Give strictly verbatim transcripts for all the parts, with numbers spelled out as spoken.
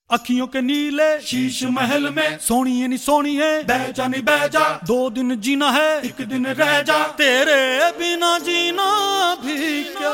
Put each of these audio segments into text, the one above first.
अखियों के नीले शीश महल में सोनी नी सोनी है, बैजा नहीं बैजा, दो दिन जीना है एक दिन रह जा, तेरे बिना जीना भी क्या।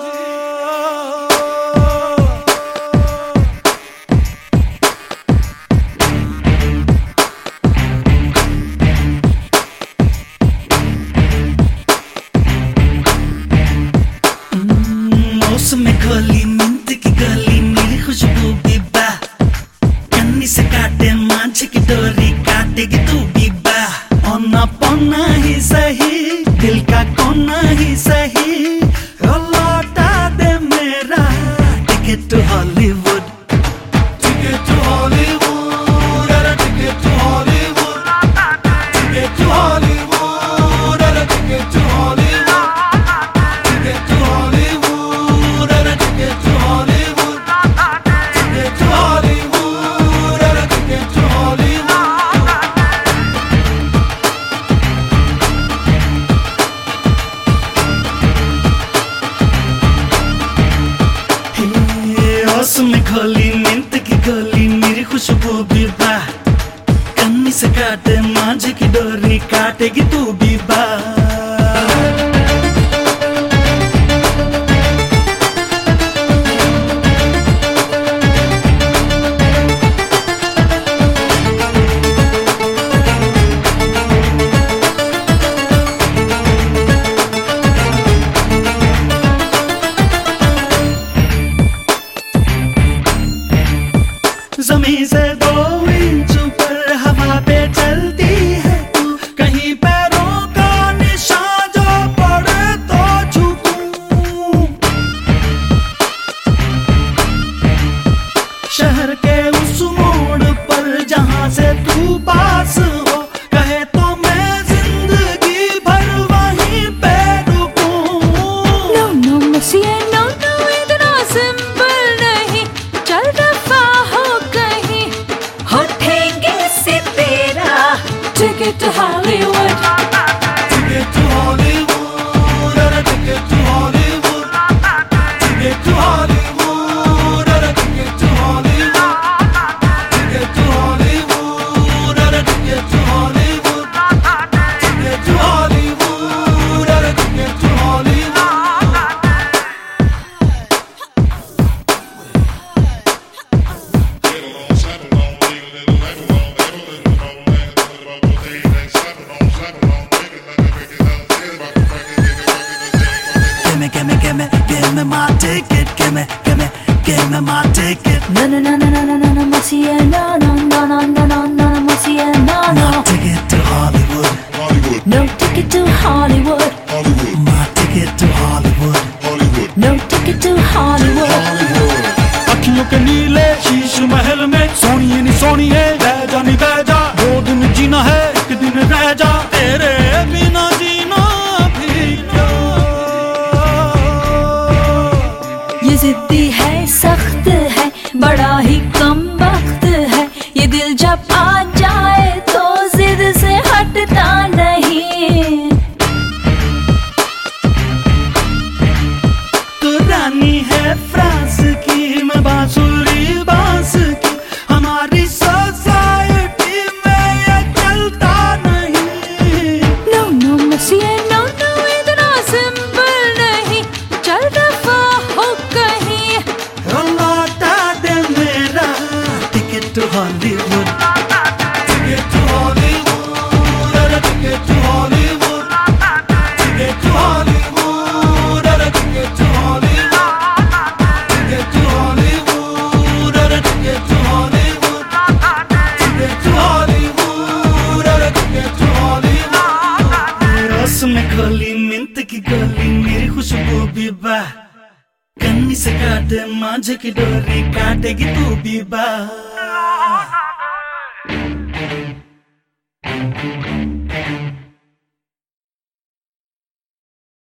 में खोली मिंट की गली मेरी खुशबू भी बा, कन्नी से काटे मांझ की डोरी काटेगी तू भी बा। औना पौना ही सही दिल का कोना ही सही, लौटा दे मेरा ticket to Hollywood, ticket to Hollywood, अरे ticket to Hollywood, ticket to Hollywood, अरे ticket to Hollywood, ticket to Hollywood. में खोली मिंट की गोली मेरी खुशबू भी बा, कन्नी से काटे मांझ की डोरी काटेगी तू भी बा। ज़मीन से दो इंच ऊपर हवा पे चलती है तू, कहीं पैरों का निशान जो पड़े तो झुकूं। शहर के उस मोड़ पर जहां से तू पास हो, कहे तो मैं जिंदगी भर वहीं पे रुकूं। No no मसीहे no no इतना सिंपल नहीं, चल दफा हो कहीं, होठेंगे से तेरा ticket to Hollywood, ticket to Hollywood, अरे ticket to Hollywood, ticket to Hollywood, अरे ticket to Hollywood, ticket to Hollywood, अरे ticket to Hollywood, ticket to Hollywood, अरे ticket to Hollywood। Give me, give me, give me my ticket. Give me, give me, give me my ticket. no no no no no no no no मसीहे no no no no no no no no मसीहे no no, My ticket to Hollywood, Hollywood, no ticket to Hollywood, Hollywood, my ticket to Hollywood, Hollywood, no ticket to Hollywood। Hollywood. अखियों के नीले शीश महल में सोनी नी सोनी है, बैजा नहीं बैजा, दो दिन जीना है एक दिन रह जा, तेरे बिना जीना भी क्या। ये जिद्दी है सख्त है बड़ा ही कम वक्त है, ये दिल जब आ जाए तो जिद से हटता नहीं। तो रानी है फ्रांस की मैं बांसुरी बांस की, हमारी सोसाइटी में ये चलता नहीं। No no मसीहे no no इतना सिंपल नहीं, चल दफा हो कहीं, लौटा दे मेरा ticket to Hollywood, ticket to Hollywood, अरे ticket to Hollywood, ticket to Hollywood, अरे ticket to Hollywood, ticket to Hollywood, अरे ticket to Hollywood, ticket to Hollywood, अरे टिकट टू हॉलीवुड। रस में खोली मिंट की गोली मेरी खुशबू भी बा, कन्नी से काटे मांझ की डोरी काटेगी तू भी बा।